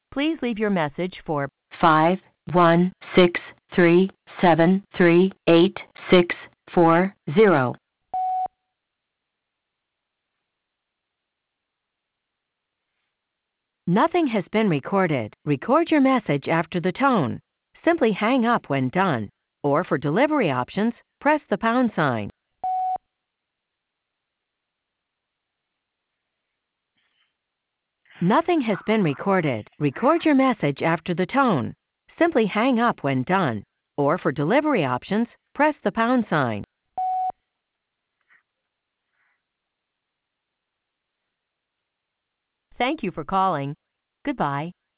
Please leave your message for 516373860. Nothing has been recorded. Record your message after the tone. Simply hang up when done. Or for delivery options, press the pound sign. Nothing has been recorded. Record your message after the tone. Simply hang up when done. Or for delivery options, press the pound sign. Thank you for calling. Goodbye.